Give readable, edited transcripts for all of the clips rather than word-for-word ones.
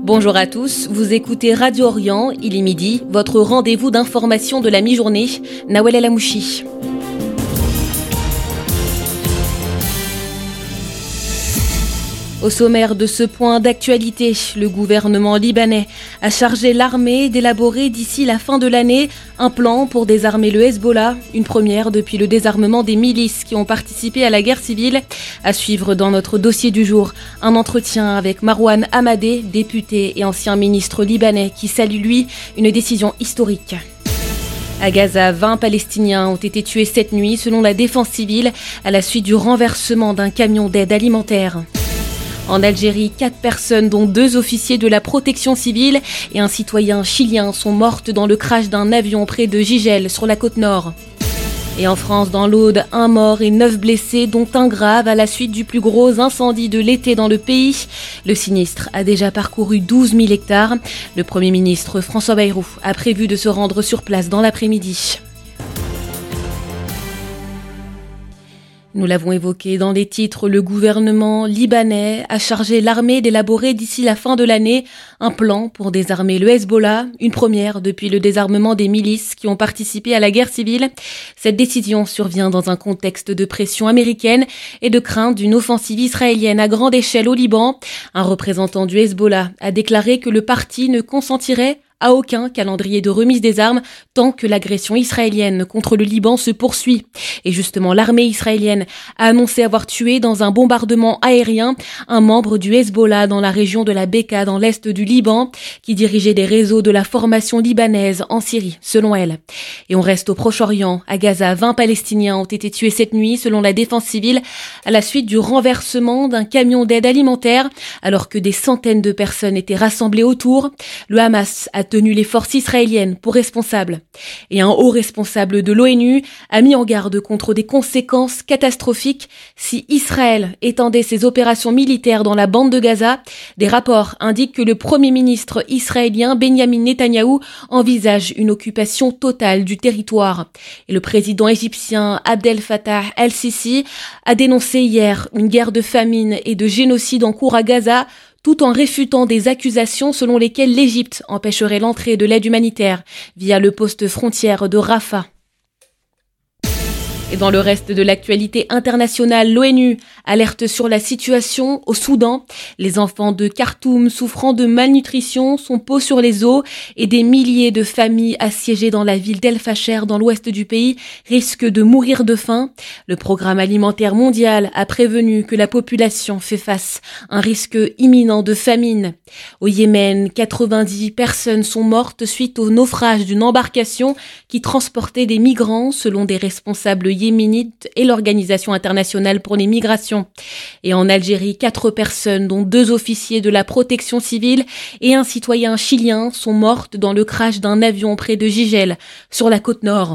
Bonjour à tous, vous écoutez Radio Orient, il est midi, votre rendez-vous d'information de la mi-journée, Nawel El Amouchi. Au sommaire de ce point d'actualité, le gouvernement libanais a chargé l'armée d'élaborer d'ici la fin de l'année un plan pour désarmer le Hezbollah, une première depuis le désarmement des milices qui ont participé à la guerre civile. À suivre dans notre dossier du jour, un entretien avec Marouane Hamadeh, député et ancien ministre libanais qui salue lui une décision historique. À Gaza, 20 Palestiniens ont été tués cette nuit selon la défense civile à la suite du renversement d'un camion d'aide alimentaire. En Algérie, 4 personnes, dont 2 officiers de la protection civile et un citoyen chilien, sont mortes dans le crash d'un avion près de Gigel, sur la côte nord. Et en France, dans l'Aude, 1 mort et 9 blessés, dont un grave à la suite du plus gros incendie de l'été dans le pays. Le sinistre a déjà parcouru 12 000 hectares. Le Premier ministre François Bayrou a prévu de se rendre sur place dans l'après-midi. Nous l'avons évoqué dans les titres, le gouvernement libanais a chargé l'armée d'élaborer d'ici la fin de l'année un plan pour désarmer le Hezbollah, une première depuis le désarmement des milices qui ont participé à la guerre civile. Cette décision survient dans un contexte de pression américaine et de crainte d'une offensive israélienne à grande échelle au Liban. Un représentant du Hezbollah a déclaré que le parti ne consentirait à aucun calendrier de remise des armes tant que l'agression israélienne contre le Liban se poursuit. Et justement, l'armée israélienne a annoncé avoir tué dans un bombardement aérien un membre du Hezbollah dans la région de la Beka dans l'est du Liban qui dirigeait des réseaux de la formation libanaise en Syrie, selon elle. Et on reste au Proche-Orient. À Gaza, 20 Palestiniens ont été tués cette nuit selon la défense civile à la suite du renversement d'un camion d'aide alimentaire alors que des centaines de personnes étaient rassemblées autour. Le Hamas a tenu les forces israéliennes pour responsables. Et un haut responsable de l'ONU a mis en garde contre des conséquences catastrophiques si Israël étendait ses opérations militaires dans la bande de Gaza. Des rapports indiquent que le Premier ministre israélien Benjamin Netanyahou envisage une occupation totale du territoire. Et le président égyptien Abdel Fattah el-Sisi a dénoncé hier une guerre de famine et de génocide en cours à Gaza, tout en réfutant des accusations selon lesquelles l'Égypte empêcherait l'entrée de l'aide humanitaire via le poste frontière de Rafah. Et dans le reste de l'actualité internationale, l'ONU alerte sur la situation au Soudan. Les enfants de Khartoum souffrant de malnutrition sont peau sur les os et des milliers de familles assiégées dans la ville d'El Fasher dans l'ouest du pays risquent de mourir de faim. Le programme alimentaire mondial a prévenu que la population fait face à un risque imminent de famine. Au Yémen, 90 personnes sont mortes suite au naufrage d'une embarcation qui transportait des migrants selon des responsables yéménite et l'Organisation internationale pour les migrations. Et en Algérie, 4 personnes, dont 2 officiers de la protection civile et un citoyen chilien, sont mortes dans le crash d'un avion près de Gigel, sur la côte nord.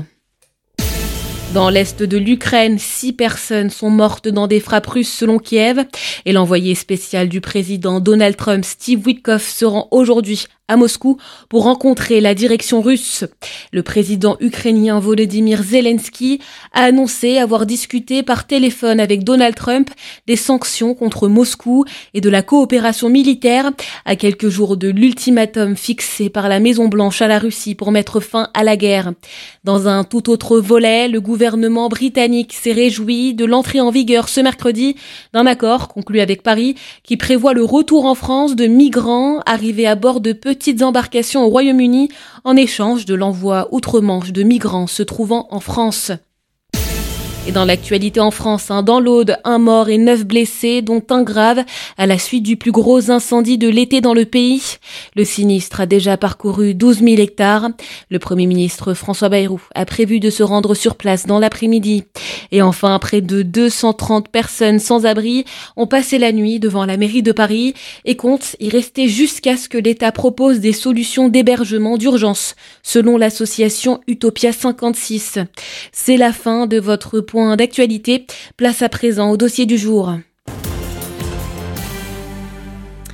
Dans l'est de l'Ukraine, 6 personnes sont mortes dans des frappes russes selon Kiev. Et l'envoyé spécial du président Donald Trump, Steve Witkoff, se rend aujourd'hui à Moscou pour rencontrer la direction russe. Le président ukrainien Volodymyr Zelensky a annoncé avoir discuté par téléphone avec Donald Trump des sanctions contre Moscou et de la coopération militaire à quelques jours de l'ultimatum fixé par la Maison-Blanche à la Russie pour mettre fin à la guerre. Dans un tout autre volet, le gouvernement britannique s'est réjoui de l'entrée en vigueur ce mercredi d'un accord conclu avec Paris qui prévoit le retour en France de migrants arrivés à bord de petites embarcations au Royaume-Uni en échange de l'envoi outre-Manche de migrants se trouvant en France. Et dans l'actualité en France, dans l'Aude, 1 mort et 9 blessés, dont un grave, à la suite du plus gros incendie de l'été dans le pays. Le sinistre a déjà parcouru 12 000 hectares. Le Premier ministre François Bayrou a prévu de se rendre sur place dans l'après-midi. Et enfin, près de 230 personnes sans abri ont passé la nuit devant la mairie de Paris et comptent y rester jusqu'à ce que l'État propose des solutions d'hébergement d'urgence, selon l'association Utopia 56. C'est la fin de votre point d'actualité. Place à présent au dossier du jour.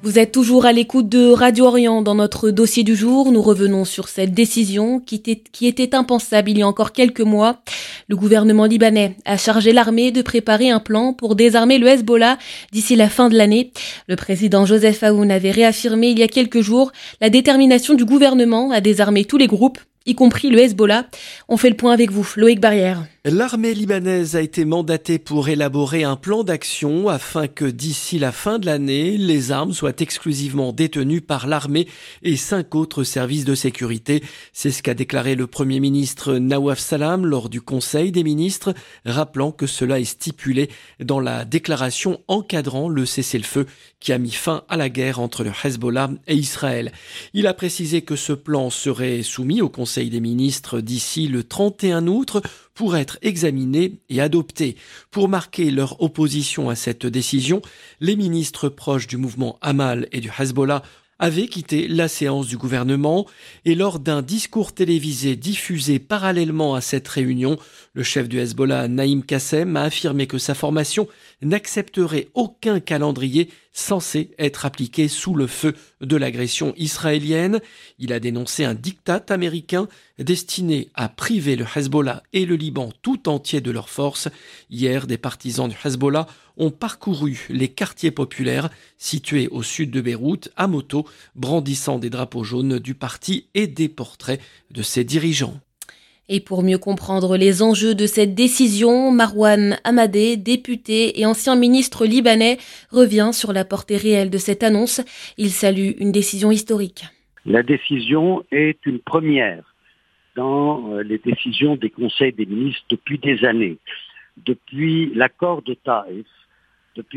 Vous êtes toujours à l'écoute de Radio Orient. Dans notre dossier du jour, nous revenons sur cette décision qui était impensable il y a encore quelques mois. Le gouvernement libanais a chargé l'armée de préparer un plan pour désarmer le Hezbollah d'ici la fin de l'année. Le président Joseph Aoun avait réaffirmé il y a quelques jours la détermination du gouvernement à désarmer tous les groupes, y compris le Hezbollah. On fait le point avec vous, Loïc Barrière. L'armée libanaise a été mandatée pour élaborer un plan d'action afin que d'ici la fin de l'année, les armes soient exclusivement détenues par l'armée et 5 autres services de sécurité. C'est ce qu'a déclaré le Premier ministre Nawaf Salam lors du Conseil des ministres, rappelant que cela est stipulé dans la déclaration encadrant le cessez-le-feu qui a mis fin à la guerre entre le Hezbollah et Israël. Il a précisé que ce plan serait soumis au Conseil des ministres d'ici le 31 août pour être examinés et adoptés. Pour marquer leur opposition à cette décision, les ministres proches du mouvement Amal et du Hezbollah avaient quitté la séance du gouvernement et lors d'un discours télévisé diffusé parallèlement à cette réunion, le chef du Hezbollah, Naïm Kassem, a affirmé que sa formation n'accepterait aucun calendrier censé être appliqué sous le feu de l'agression israélienne. Il a dénoncé un diktat américain destiné à priver le Hezbollah et le Liban tout entier de leurs forces. Hier, des partisans du Hezbollah ont parcouru les quartiers populaires situés au sud de Beyrouth à moto, brandissant des drapeaux jaunes du parti et des portraits de ses dirigeants. Et pour mieux comprendre les enjeux de cette décision, Marwan Hamadeh, député et ancien ministre libanais, revient sur la portée réelle de cette annonce. Il salue une décision historique. La décision est une première dans les décisions des conseils des ministres depuis des années. Depuis l'accord de Taïf, depuis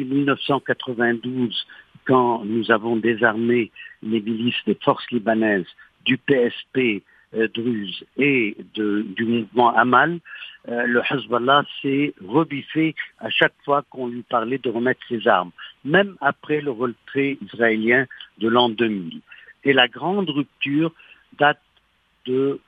1992, quand nous avons désarmé les milices des forces libanaises, du PSP, Druze et du mouvement Amal, le Hezbollah s'est rebiffé à chaque fois qu'on lui parlait de remettre ses armes, même après le retrait israélien de l'an 2000. Et la grande rupture date de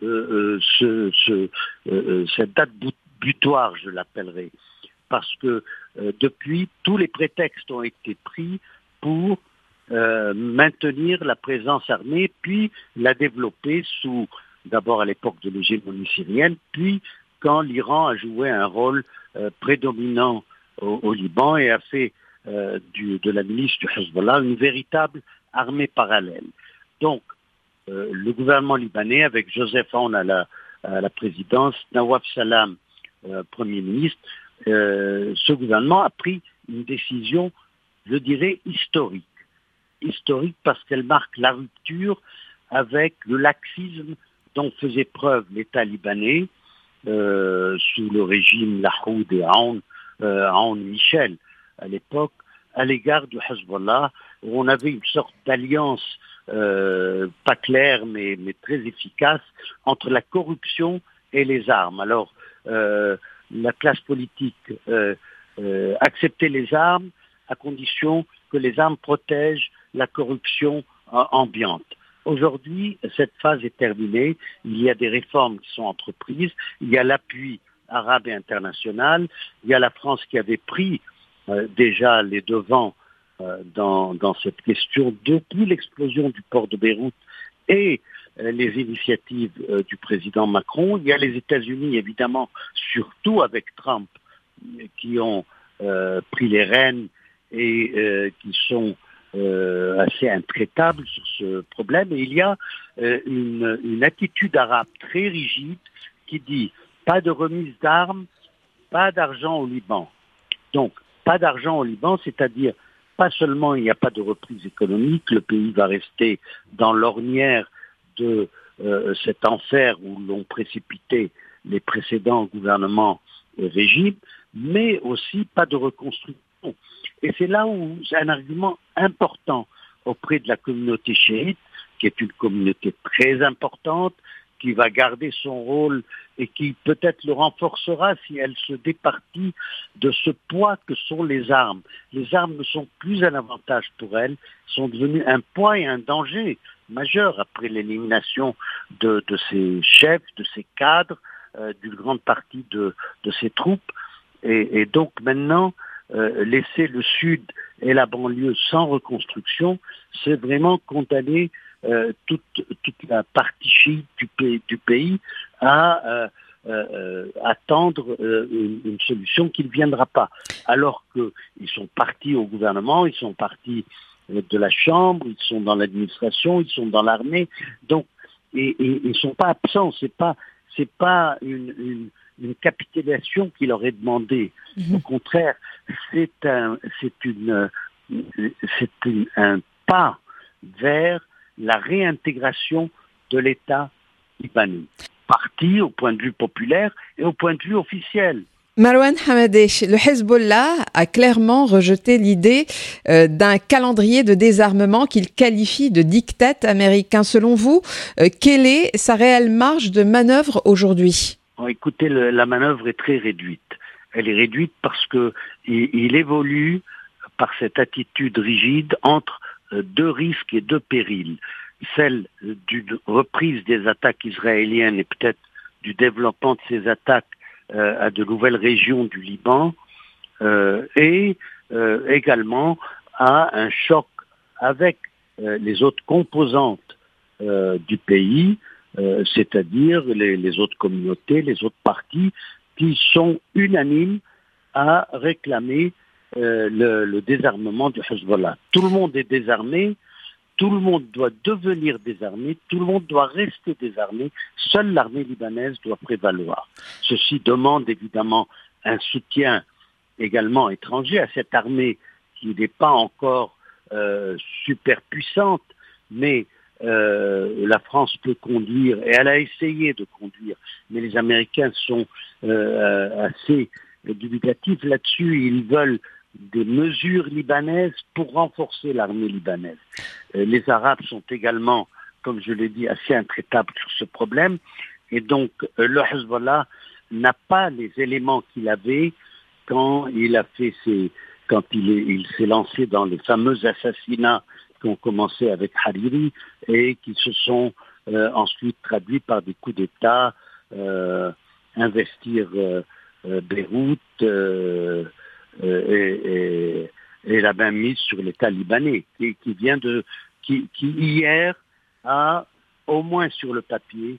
cette date butoir, je l'appellerai, parce que depuis, tous les prétextes ont été pris pour maintenir la présence armée, puis la développer d'abord à l'époque de l'hégémonie syrienne, puis quand l'Iran a joué un rôle prédominant au Liban et a fait de la milice du Hezbollah une véritable armée parallèle. Donc, le gouvernement libanais, avec Joseph Aoun à la présidence, Nawaf Salam, Premier ministre, ce gouvernement a pris une décision, je dirais, historique. Historique parce qu'elle marque la rupture avec le laxisme dont faisait preuve l'État libanais sous le régime Lahoud et Aoun Michel à l'époque, à l'égard du Hezbollah, où on avait une sorte d'alliance pas claire mais très efficace entre la corruption et les armes. Alors, la classe politique acceptait les armes à condition que les armes protègent la corruption ambiante. Aujourd'hui, cette phase est terminée. Il y a des réformes qui sont entreprises. Il y a l'appui arabe et international. Il y a la France qui avait pris déjà les devants dans cette question depuis l'explosion du port de Beyrouth et les initiatives du président Macron. Il y a les États-Unis, évidemment, surtout avec Trump, qui ont pris les rênes et qui sont assez intraitables sur ce problème. Et il y a une attitude arabe très rigide qui dit pas de remise d'armes, pas d'argent au Liban. Donc, pas d'argent au Liban, c'est-à-dire pas seulement il n'y a pas de reprise économique, le pays va rester dans l'ornière de cet enfer où l'ont précipité les précédents gouvernements et régimes, mais aussi pas de reconstruction. Et c'est là où c'est un argument important auprès de la communauté chiite, qui est une communauté très importante, qui va garder son rôle et qui peut-être le renforcera si elle se départit de ce poids que sont les armes. Les armes ne sont plus un avantage pour elle, sont devenues un poids et un danger majeur après l'élimination de ses chefs, de ses cadres, d'une grande partie de ses troupes. Et donc maintenant, laisser le Sud et la banlieue sans reconstruction, c'est vraiment condamner toute la partie chiite du pays à attendre une solution qui ne viendra pas. Alors qu'ils sont partis au gouvernement, ils sont partis de la Chambre, ils sont dans l'administration, ils sont dans l'armée, donc et ils sont pas absents. C'est pas une capitulation qui leur est demandée. Au contraire, c'est un pas vers la réintégration de l'État libanais, parti au point de vue populaire et au point de vue officiel. Marwan Hamadeh, le Hezbollah a clairement rejeté l'idée d'un calendrier de désarmement qu'il qualifie de diktat américain. Selon vous, quelle est sa réelle marge de manœuvre aujourd'hui ? Écoutez, la manœuvre est très réduite. Elle est réduite parce qu'il évolue par cette attitude rigide entre deux risques et deux périls. Celle d'une reprise des attaques israéliennes et peut-être du développement de ces attaques à de nouvelles régions du Liban et également à un choc avec les autres composantes du pays, c'est-à-dire les autres communautés, les autres partis qui sont unanimes à réclamer le désarmement du Hezbollah. Tout le monde est désarmé, tout le monde doit devenir désarmé, tout le monde doit rester désarmé, seule l'armée libanaise doit prévaloir. Ceci demande évidemment un soutien également étranger à cette armée qui n'est pas encore super puissante, mais la France peut conduire, et elle a essayé de conduire, mais les Américains sont assez dubitatifs là-dessus. Ils veulent des mesures libanaises pour renforcer l'armée libanaise. Les Arabes sont également, comme je l'ai dit, assez intraitables sur ce problème, et donc le Hezbollah n'a pas les éléments qu'il avait quand il s'est lancé dans les fameux assassinats qui ont commencé avec Hariri et qui se sont ensuite traduits par des coups d'État, investir Beyrouth et la mainmise sur l'État libanais, qui hier a, au moins sur le papier,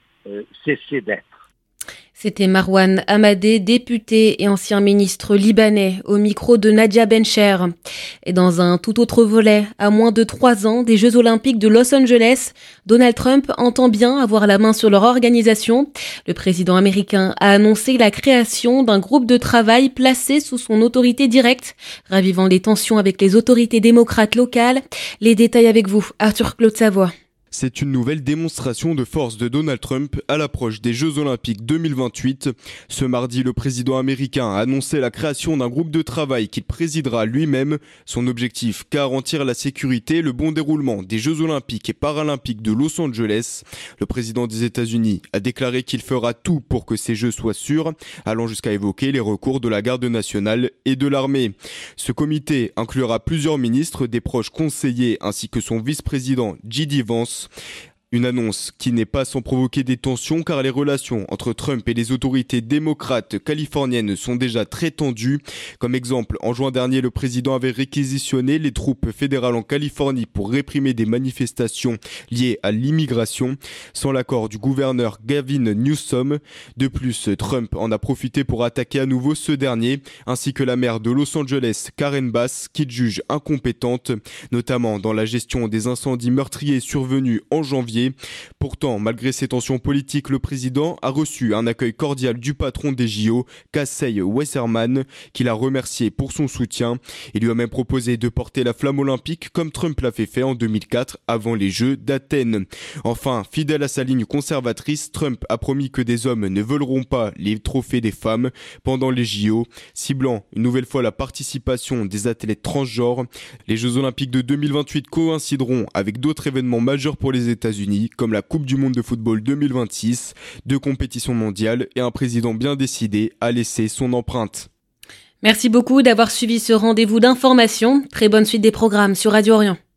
cessé d'être. C'était Marwan Hamadeh, député et ancien ministre libanais, au micro de Nadia Bencher. Et dans un tout autre volet, à moins de 3 ans des Jeux Olympiques de Los Angeles, Donald Trump entend bien avoir la main sur leur organisation. Le président américain a annoncé la création d'un groupe de travail placé sous son autorité directe, ravivant les tensions avec les autorités démocrates locales. Les détails avec vous, Arthur Claude Savoie. C'est une nouvelle démonstration de force de Donald Trump à l'approche des Jeux Olympiques 2028. Ce mardi, le président américain a annoncé la création d'un groupe de travail qu'il présidera lui-même. Son objectif, garantir la sécurité et le bon déroulement des Jeux Olympiques et Paralympiques de Los Angeles. Le président des États-Unis a déclaré qu'il fera tout pour que ces Jeux soient sûrs, allant jusqu'à évoquer les recours de la garde nationale et de l'armée. Ce comité inclura plusieurs ministres, des proches conseillers ainsi que son vice-président J.D. Vance. Une annonce qui n'est pas sans provoquer des tensions car les relations entre Trump et les autorités démocrates californiennes sont déjà très tendues. Comme exemple, en juin dernier, le président avait réquisitionné les troupes fédérales en Californie pour réprimer des manifestations liées à l'immigration, sans l'accord du gouverneur Gavin Newsom. De plus, Trump en a profité pour attaquer à nouveau ce dernier, ainsi que la maire de Los Angeles, Karen Bass, qu'il juge incompétente, notamment dans la gestion des incendies meurtriers survenus en janvier. Pourtant, malgré ces tensions politiques, le président a reçu un accueil cordial du patron des JO, Casey Westerman, qui l'a remercié pour son soutien. Il lui a même proposé de porter la flamme olympique comme Trump l'a fait en 2004 avant les Jeux d'Athènes. Enfin, fidèle à sa ligne conservatrice, Trump a promis que des hommes ne voleront pas les trophées des femmes pendant les JO, ciblant une nouvelle fois la participation des athlètes transgenres. Les Jeux Olympiques de 2028 coïncideront avec d'autres événements majeurs pour les États-Unis, comme la Coupe du Monde de football 2026, 2 compétitions mondiales et un président bien décidé à laisser son empreinte. Merci beaucoup d'avoir suivi ce rendez-vous d'information. Très bonne suite des programmes sur Radio Orient.